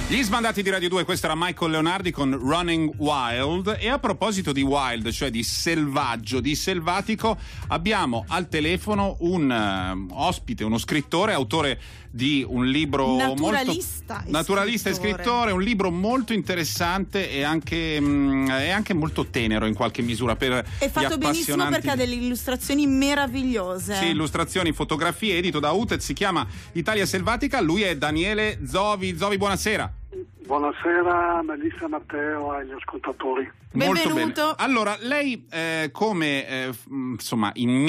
Gli sbandati di Radio 2, questo era Michael Leonardi con Running Wild. E a proposito di wild, cioè di selvaggio, di selvatico, abbiamo al telefono un ospite, uno scrittore, autore di un libro naturalista e scrittore, un libro molto interessante e anche molto tenero in qualche misura per è fatto benissimo perché ha delle illustrazioni meravigliose. Sì, illustrazioni, fotografie, edito da Utez, si chiama Italia Selvatica. Lui è Daniele Zovi. Zovi, buonasera. Buonasera Melissa, Matteo e agli ascoltatori. Molto bene. Allora, lei insomma in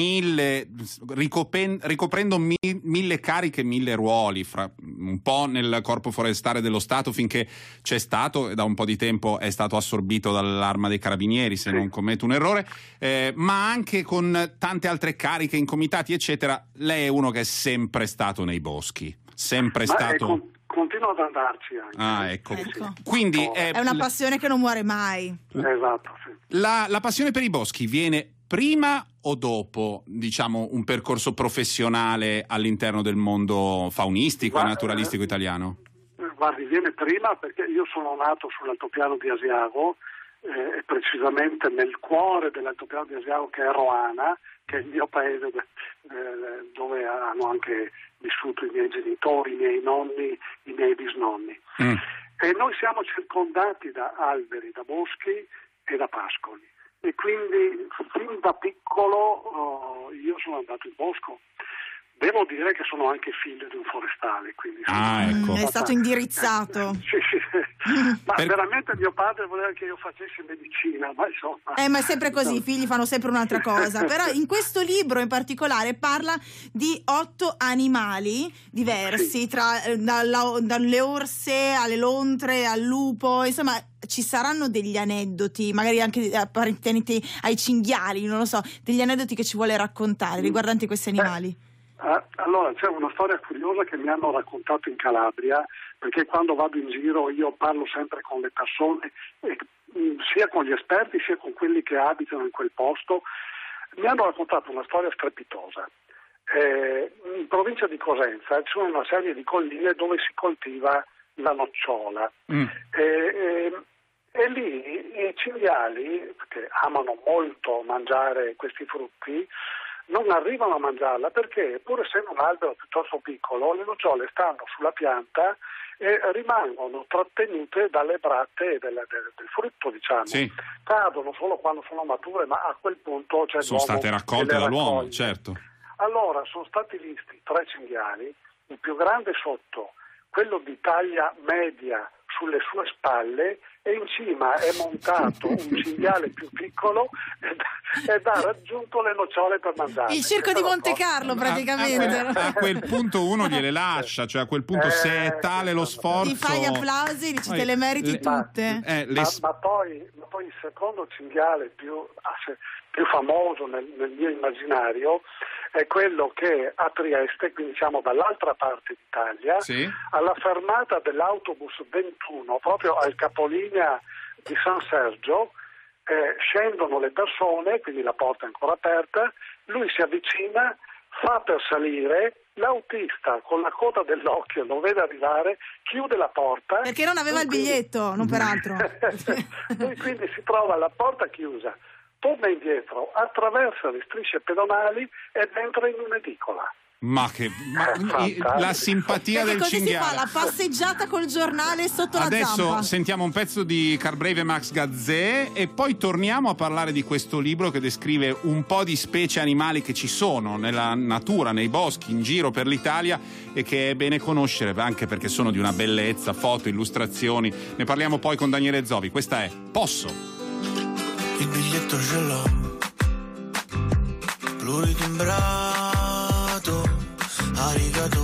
ricoprendo mille cariche, mille ruoli, un po' nel Corpo Forestale dello Stato finché c'è stato, e da un po' di tempo è stato assorbito dall'Arma dei Carabinieri, se non commetto un errore, ma anche con tante altre cariche in comitati eccetera. Lei è uno che è sempre stato nei boschi, sempre stato... Continuo ad andarci anche. Ecco. Quindi è una passione che non muore mai. Esatto, sì. La passione per i boschi viene prima o dopo, diciamo, un percorso professionale all'interno del mondo faunistico e naturalistico italiano? Guardi, viene prima perché io sono nato sull'altopiano di Asiago, e precisamente nel cuore dell'altopiano di Asiago, che è Roana, che è il mio paese dove hanno anche vissuto i miei genitori, i miei nonni, i miei bisnonni. E noi siamo circondati da alberi, da boschi e da pascoli. E quindi fin da piccolo io sono andato in bosco. Devo dire che sono anche figlio di un forestale, quindi ecco. È stato indirizzato. Sì. Ma veramente mio padre voleva che io facessi medicina, ma insomma. Ma è sempre così, i figli fanno sempre un'altra cosa. Però in questo libro in particolare parla di 8 animali diversi, dalle orse alle lontre al lupo, insomma. Ci saranno degli aneddoti, magari anche appartenenti ai cinghiali, non lo so, degli aneddoti che ci vuole raccontare riguardanti questi animali? Allora, c'è una storia curiosa che mi hanno raccontato in Calabria, perché quando vado in giro io parlo sempre con le persone, sia con gli esperti sia con quelli che abitano in quel posto. Mi hanno raccontato una storia strepitosa. In provincia di Cosenza ci sono una serie di colline dove si coltiva la nocciola. E lì i cinghiali, che amano molto mangiare questi frutti, non arrivano a mangiarla perché, pur essendo un albero piuttosto piccolo, le nocciole stanno sulla pianta e rimangono trattenute dalle bratte del frutto, diciamo. Sì. Cadono solo quando sono mature, ma a quel punto c'è sono state raccolte dall'uomo, certo. Allora sono stati visti 3 cinghiali, il più grande sotto, quello di taglia media sulle sue spalle, e in cima è montato un cinghiale più piccolo ed ha raggiunto le nocciole per mangiare. Il circo di Monte Carlo praticamente. A quel punto uno gliele lascia, cioè a quel punto se è tale lo sforzo... Ti fai gli applausi, dici te le meriti tutte. Ma poi il secondo cinghiale più famoso nel mio immaginario è quello che a Trieste, quindi siamo dall'altra parte d'Italia, alla fermata dell'autobus 21, proprio al capolinea di San Sergio, scendono le persone, quindi la porta è ancora aperta, lui si avvicina, fa per salire, l'autista con la coda dell'occhio lo vede arrivare, chiude la porta. Perché non aveva il biglietto, non peraltro. Lui quindi si trova alla porta chiusa, torna indietro, attraversa le strisce pedonali ed entra in un'edicola. La simpatia del cinghiale. Si fa la passeggiata col giornale sotto la zampa. Adesso sentiamo un pezzo di Carbrave Max Gazzè e poi torniamo a parlare di questo libro che descrive un po' di specie animali che ci sono nella natura, nei boschi, in giro per l'Italia e che è bene conoscere, anche perché sono di una bellezza, foto, illustrazioni. Ne parliamo poi con Daniele Zovi. Questa è Posso. Il biglietto ce l'ho, pluritimbrato, arigato,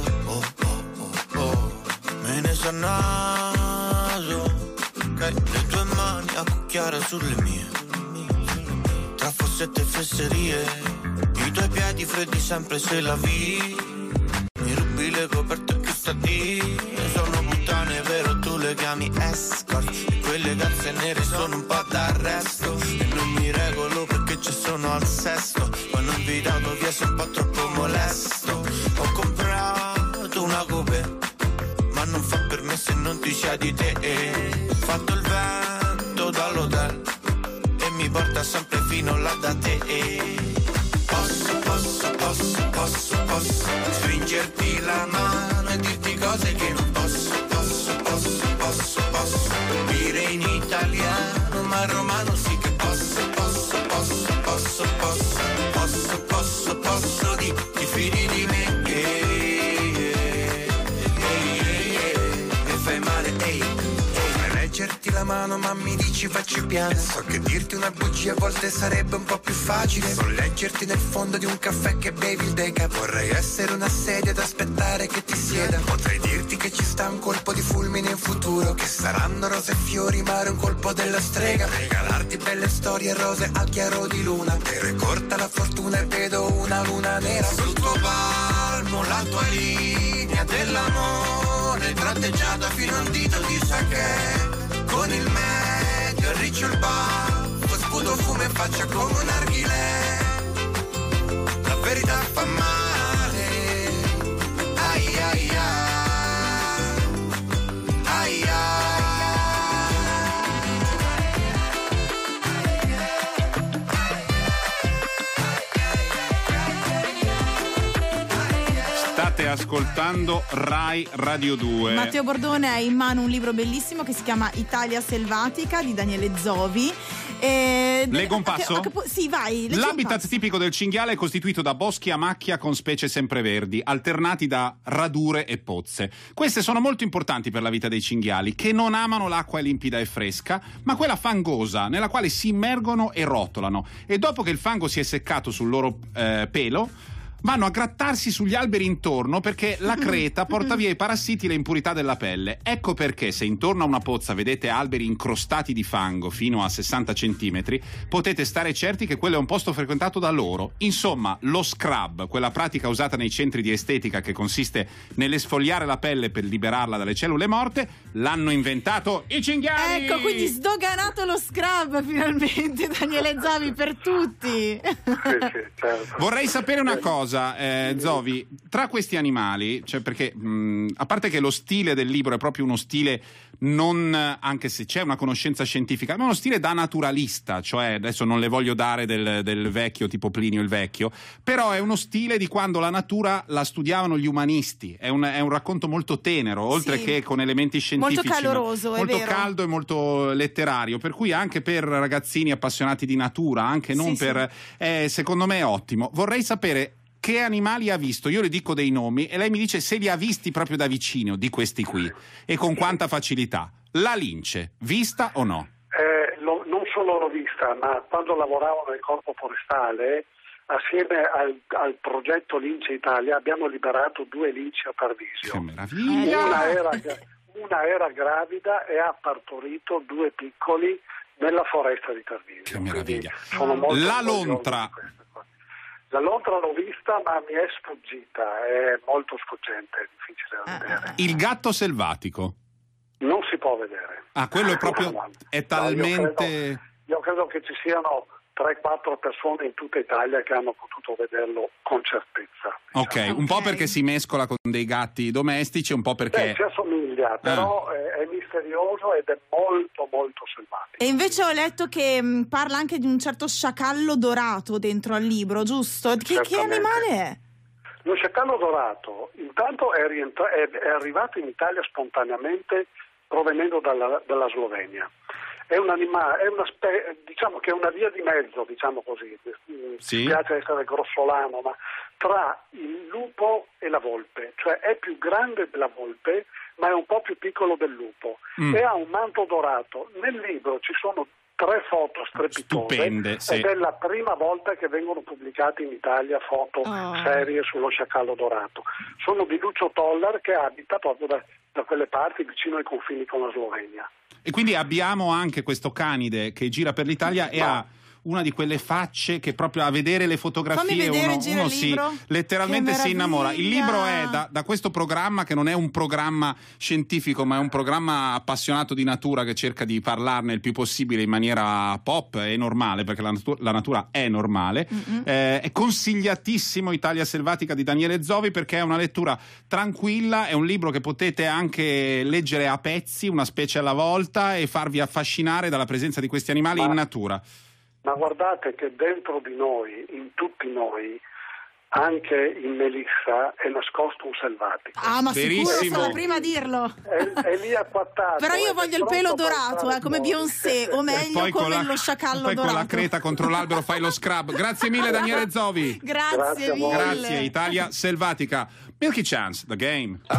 me ne sono naso, le tue mani a cucchiare sulle mie, tra fossette e fesserie, i tuoi piedi freddi sempre se la vi, mi rubi le coperte più stati, sono puttane vero tu le chiami escort, e quelle calze nere sono un po' d'arresto, e non mi regolo perché ci sono al sesto, quando ho invitato via sei un po' troppo molesto, ho comprato una coupe, ma non fa per me se non quanto sia di te. Fatto il vento dall'hotel e mi porta sempre fino là da te. Posso stringerti la mano e dirti cose che non posso. Dire in italiano ma in romano sì che posso ti fidi di me e fai male leggerti la mano ma mi dici facci piano. So che dirti una bugia a volte sarebbe un po' più facile. Non leggerti nel fondo di un caffè che bevi il deca. Vorrei essere una sedia ad aspettare che ti sieda. Potrei dirti che ci sta un colpo di fulmine in futuro, che saranno rose e fiori ma è un colpo della strega. Regalarti belle storie rose al chiaro di luna. Però è corta la fortuna e vedo una luna nera sul tuo palmo, la tua linea dell'amore tratteggiata fino a un dito di sake. Con il medio arriccio il baffo, sputo fumo e faccia come un narghilè. La verità fa male. Ai ai ai. Ai State ascoltando Rai Radio 2. Matteo Bordone ha in mano un libro bellissimo che si chiama Italia selvatica di Daniele Zovi. Leggo un passo? Sì, vai. L'habitat tipico del cinghiale è costituito da boschi a macchia con specie sempreverdi, alternati da radure e pozze. Queste sono molto importanti per la vita dei cinghiali, che non amano l'acqua limpida e fresca, ma quella fangosa, nella quale si immergono e rotolano. E dopo che il fango si è seccato sul loro pelo, vanno a grattarsi sugli alberi intorno, perché la creta porta via i parassiti e le impurità della pelle. Ecco perché se intorno a una pozza vedete alberi incrostati di fango fino a 60 centimetri, potete stare certi che quello è un posto frequentato da loro. Insomma, lo scrub, quella pratica usata nei centri di estetica che consiste nell'esfoliare la pelle per liberarla dalle cellule morte, l'hanno inventato i cinghiali! Ecco, quindi sdoganato lo scrub finalmente, Daniele Zovi, per tutti. Sì, certo. Vorrei sapere una cosa, Zovi, tra questi animali, cioè perché a parte che lo stile del libro è proprio uno stile non, anche se c'è una conoscenza scientifica, ma uno stile da naturalista, cioè adesso non le voglio dare del vecchio tipo Plinio il Vecchio, però è uno stile di quando la natura la studiavano gli umanisti, è un racconto molto tenero, oltre che con elementi scientifici, molto caloroso, è molto vero, caldo e molto letterario, per cui anche per ragazzini appassionati di natura, anche non secondo me è ottimo. Vorrei sapere che animali ha visto. Io le dico dei nomi e lei mi dice se li ha visti proprio da vicino, di questi qui, e con quanta facilità. La lince, vista o no? Non solo l'ho vista, ma quando lavoravo nel Corpo Forestale, assieme al progetto Lince Italia, abbiamo liberato 2 linci a Tarvisio. Che meraviglia! Una era gravida e ha partorito 2 piccoli nella foresta di Tarvisio. Che meraviglia! La lontra. La lontra l'ho vista, ma mi è sfuggita, è molto sfuggente, è difficile da vedere. Il gatto selvatico? Non si può vedere. Ah, quello è proprio, è talmente... Io credo che ci siano 3-4 persone in tutta Italia che hanno potuto vederlo con certezza. Ok, un po' perché si mescola con dei gatti domestici, un po' perché... si assomiglia, però è misterioso ed è molto molto selvatico. E invece ho letto che parla anche di un certo sciacallo dorato dentro al libro, giusto? Che animale è? Lo sciacallo dorato intanto è arrivato in Italia spontaneamente provenendo dalla Slovenia. È un animale, diciamo che è una via di mezzo, diciamo così. Sì. Mi piace essere grossolano, ma tra il lupo e la volpe, cioè è più grande della volpe, ma è un po' più piccolo del lupo e ha un manto dorato. Nel libro ci sono 3 foto strepitose. Stupende, sì. Ed è la prima volta che vengono pubblicate in Italia foto serie sullo sciacallo dorato. Sono di Lucio Toller, che abita proprio da quelle parti vicino ai confini con la Slovenia. E quindi abbiamo anche questo canide che gira per l'Italia e ha una di quelle facce che proprio a vedere le fotografie uno letteralmente si innamora. Il libro è da questo programma, che non è un programma scientifico ma è un programma appassionato di natura, che cerca di parlarne il più possibile in maniera pop e normale, perché la natura è normale. È consigliatissimo Italia Selvatica di Daniele Zovi, perché è una lettura tranquilla, è un libro che potete anche leggere a pezzi, una specie alla volta, e farvi affascinare dalla presenza di questi animali in natura. Ma guardate che dentro di noi, in tutti noi, anche in Melissa è nascosto un selvatico. Ah, ma verissimo. Sicuro, sono la prima a dirlo. È lì acquattato. Però io voglio il pelo dorato, come Beyoncé, o meglio come lo sciacallo poi dorato. Con la creta contro l'albero fai lo scrub. Grazie mille Daniele Zovi. Grazie mille. Grazie. Italia Selvatica. Milky Chance, The Game.